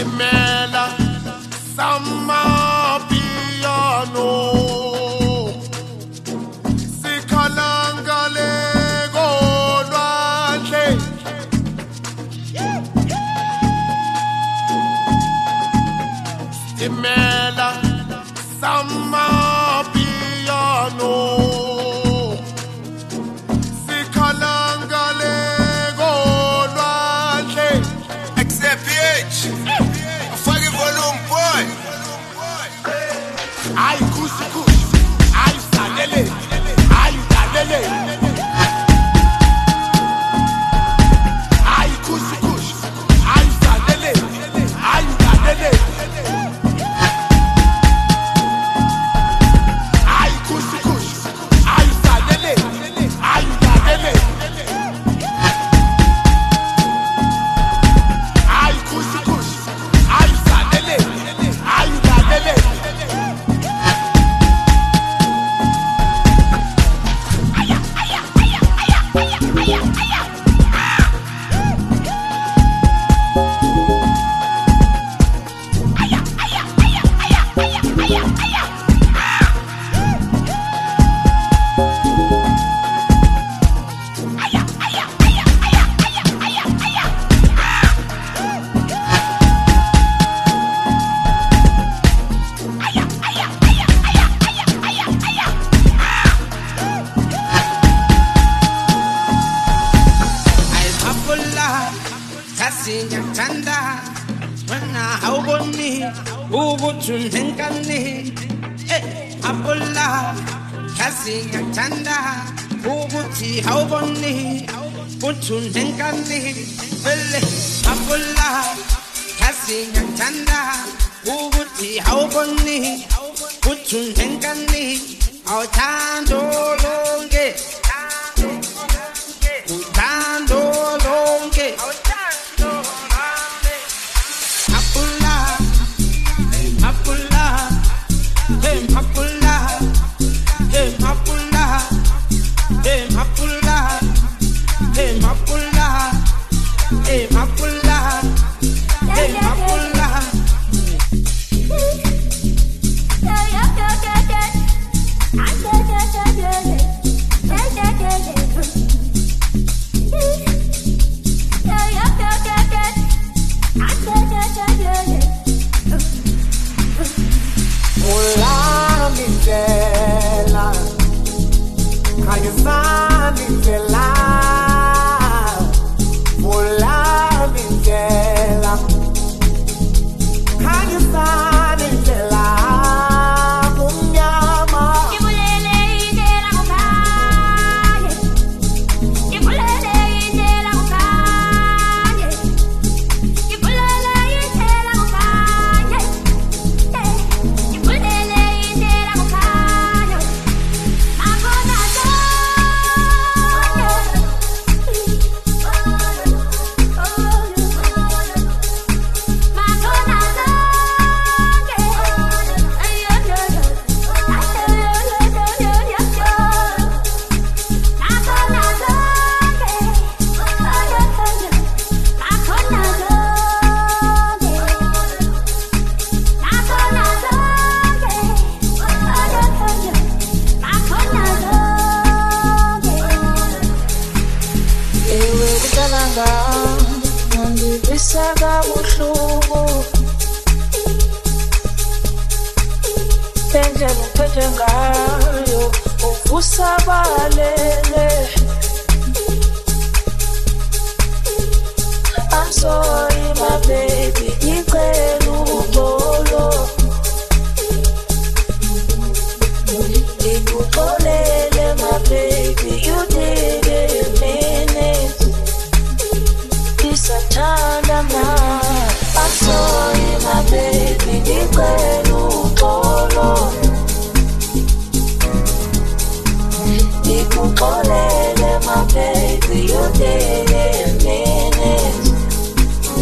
Timela sama piano Sikhalangale kolwandle Timela sama piano Sikhalangale kolwandle XPH Fake volume boy Ay kush kush ay sanele ay danele Ay kush kush ay sanele ay danele Ay kush kush ay sanele ay danele Ay kush kush ay sanele ay danele Tanda wana hauboni ubuthundenkani Abullah kasi tanda ubuthi hauboni buthundenkani vele Abullah kasi tanda ubuthi hauboni buthundenkani awuthando lonke uthando lonke I'm sorry, my baby, my baby, you didn't mean it. It's a time now. I'm sorry, my baby, my baby, you didn't mean it.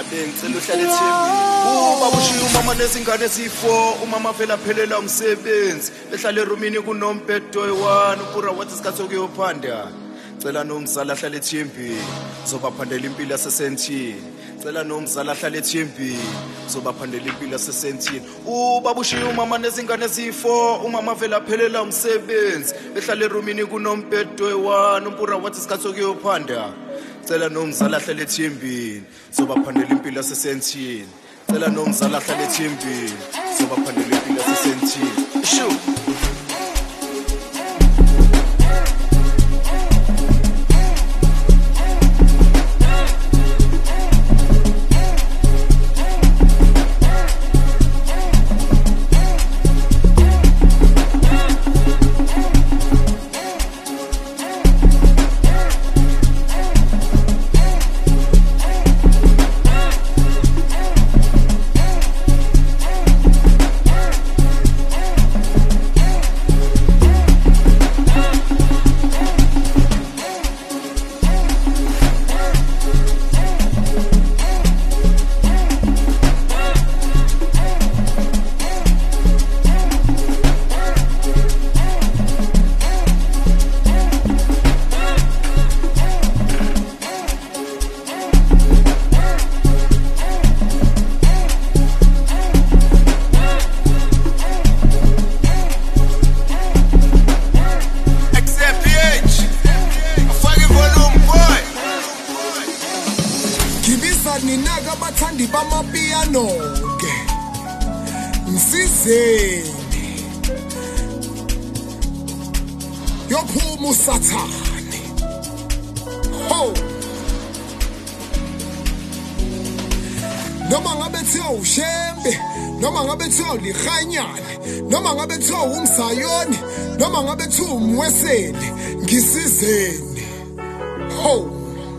Ngicela uhlale ethembeni ubaba ushiya umama nezingane ezifo umama vela phelela umsebenzi ehlale erumini kunombhedo oyi-1 upura wathi isikhathi sokuyophanda cela nomzala ahlale ethembeni zobaphandela impilo yasesentini cela nomzala ahlale ethembeni zobaphandela impilo yasesentini ubaba ushiya umama nezingane ezifo umama vela phelela umsebenzi ehlale erumini kunombhedo oyi-1 upura wathi isikhathi sokuyophanda cela nomzala ahlale ethembeni zobaphandela impilo yasesentini cela nomzala ahlale ethembeni zobaphandela impilo yasesentini shu Ninaka bathandi bamapiano ke msizeni yophuma usathane ho noma ngabe thiwa ushembe noma ngabe thiwa ulikhanyane noma ngabe thiwa umsayoni noma ngabe thiwa umweseli ngisizeni ho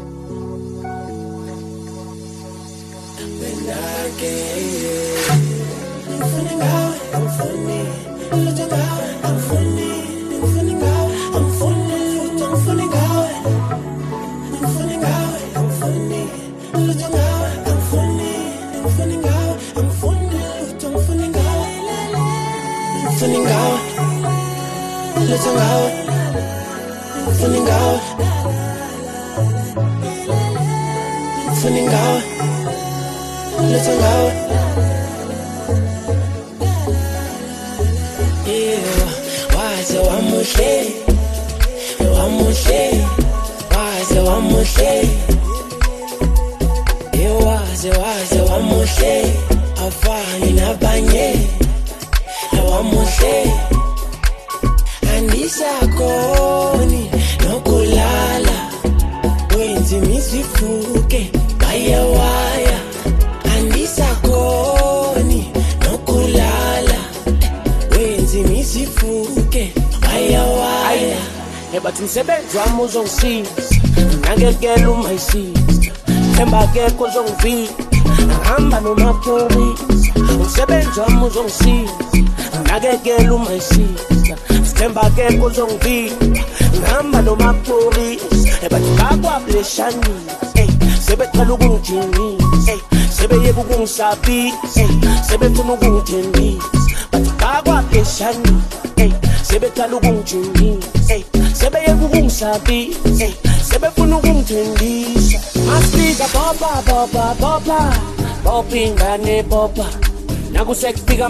Bathi msebenzi wami uzongisiza ngakekela uma isiza themba kekho uzongivika ngihamba nomaphorisa umsebenzi wami uzongisiza ngakekela uma isiza themba kekho uzongivika ngihamba nomaphorisa bathi bakwableshanisa sebeqala ukungijinisa sebeyeka ukungisabisa sebefuna ukungithembisa bathi bakwableshanisa sebeqala ukungijinisa sebeyeka ukungisabisa sebefuna ukungithembisa masifika bopa bopa ingane bopa nakusekufika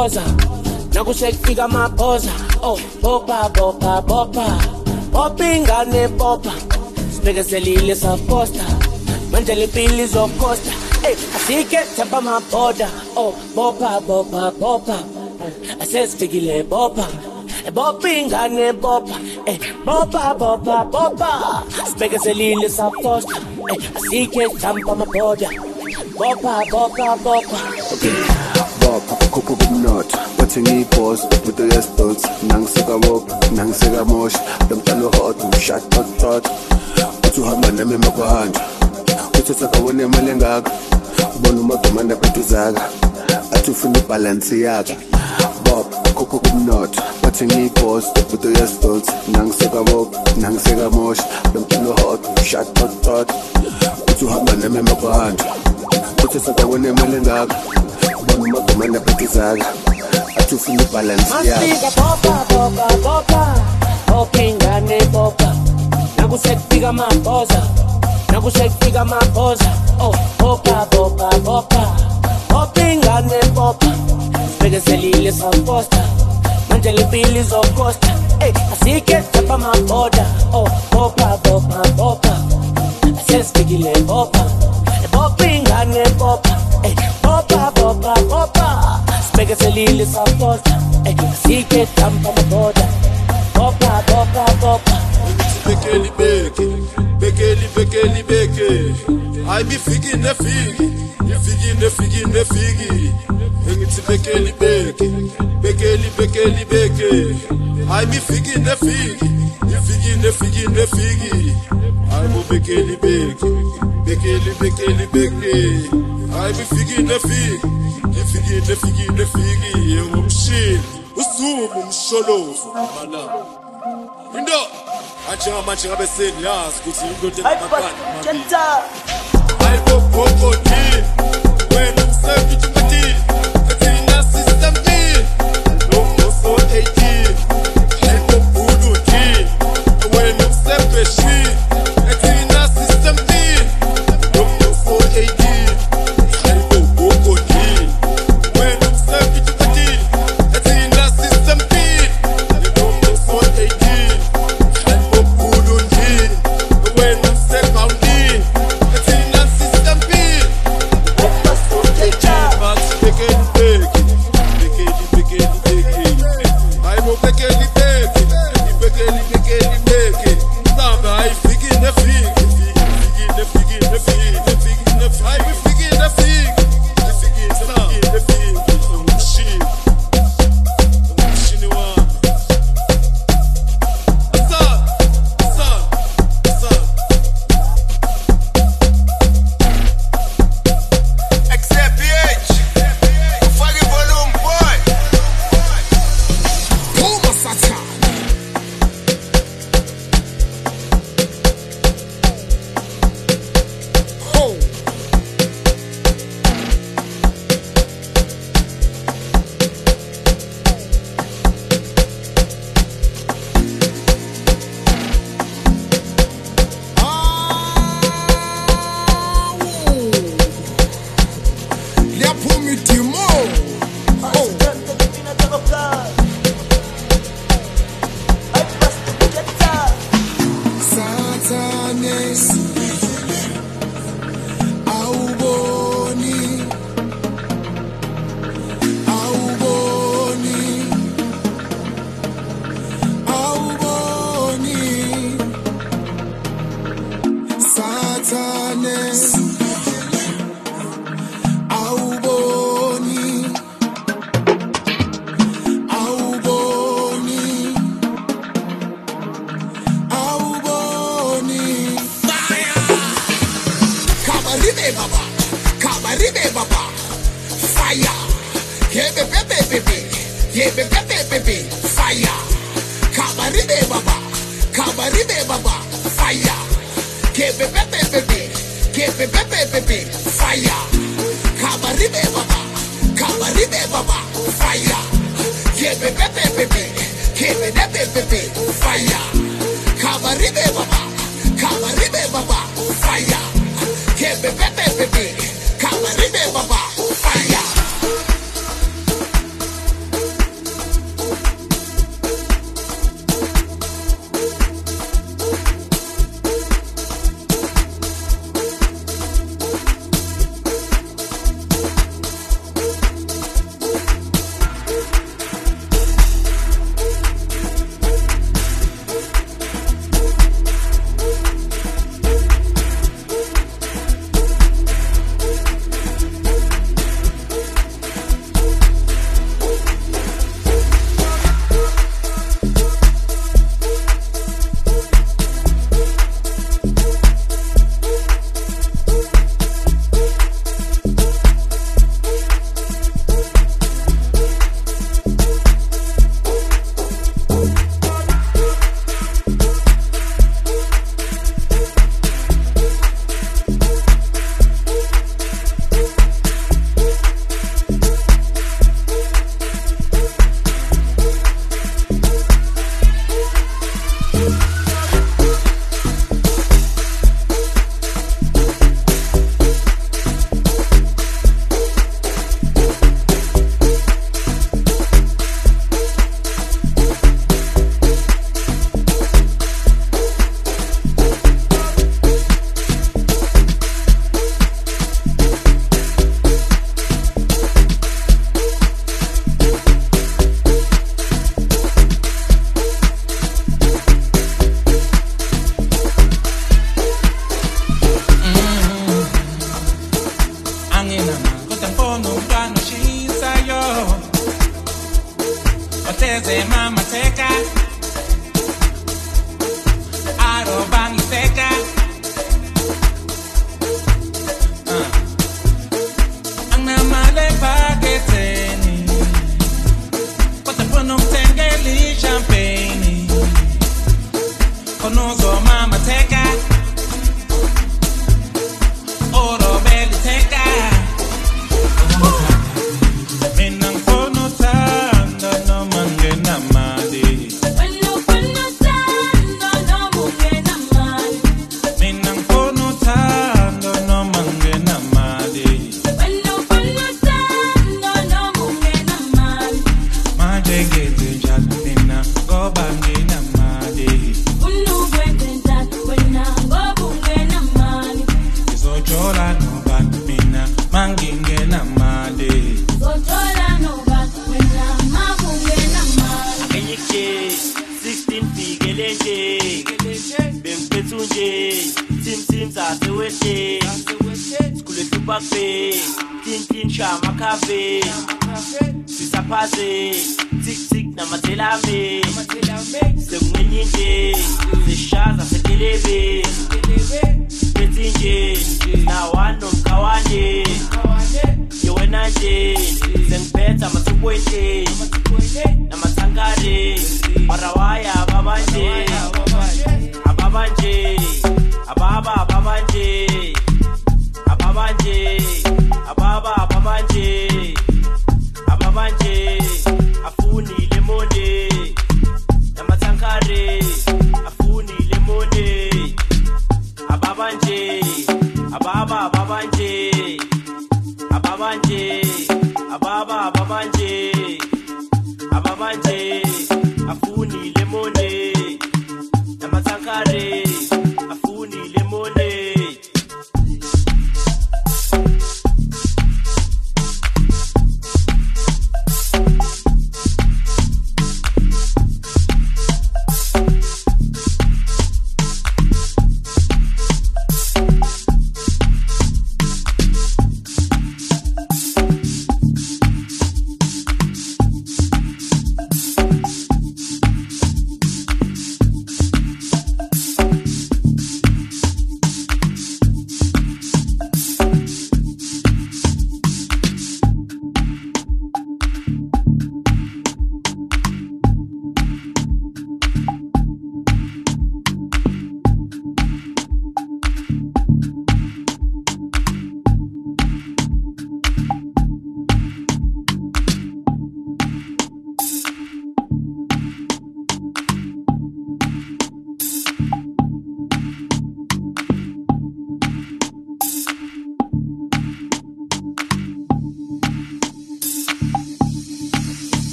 amabhoza oh bopa bopa ingane bopa sibekezelile saposta manje lempilo izokosta asike themba amabhoda oh bopa asesifikile bopa bopa ingane bopa bopa sibekezelile saposta asike themba amabhoda bopa Kupu kumnotho wathi ngiyiphosa ubudo yesidots nangiseka bopa nangiseka mosha lomntalo hot ushot tot uthi uhamba nami emakwahanja uthetha kawone imali engaka ubona umadumanda phethuzaka atufuna ibalansiyaka bob khokho kumnotho bathenga iboss buto yestot nangiseka bob nangiseka mosh lomculo hot shot tot uthi uhamba nemema kwahanda uthi sakawene imali engaka bona magumana phethizaka atufuna ibalansiyaka masika bopa opingane bopa nakusekufika maboza nakusekufika maboza oh bopa opingane bopa sibhekezelile saposta manje lipili zokosta asike tapa maboda oh bopa asesibhekile bopa opingane bopa bopa sibhekezelile saposta asike tapa maboda bopa Bekeli I be figi nefigi Engithi bekeli I be figi nefigi I mo bekeli I be figi nefigi Ngumshini usuku umsholofu mana Indo Acha manje ngabe seniyazi ukuthi into engaphakathi Hayibo gogo ni wena usefithi mati athina system ni lo so 18 hayibo bulu ni wena usefithi athina system ni lo so 18 hayibo gogo ni wena usefithi mati athina system ni lo so 18 nje bengiphethe nje tim zasewete skule tubakbe tin shama cafe sisaphaze tik namathelame sekungenye nje sishaza sekelebe bethinje nawano mkawane yewena nje sengiphetha ama2.8 namathangare marawaya ababanje ababanje ababa ababanje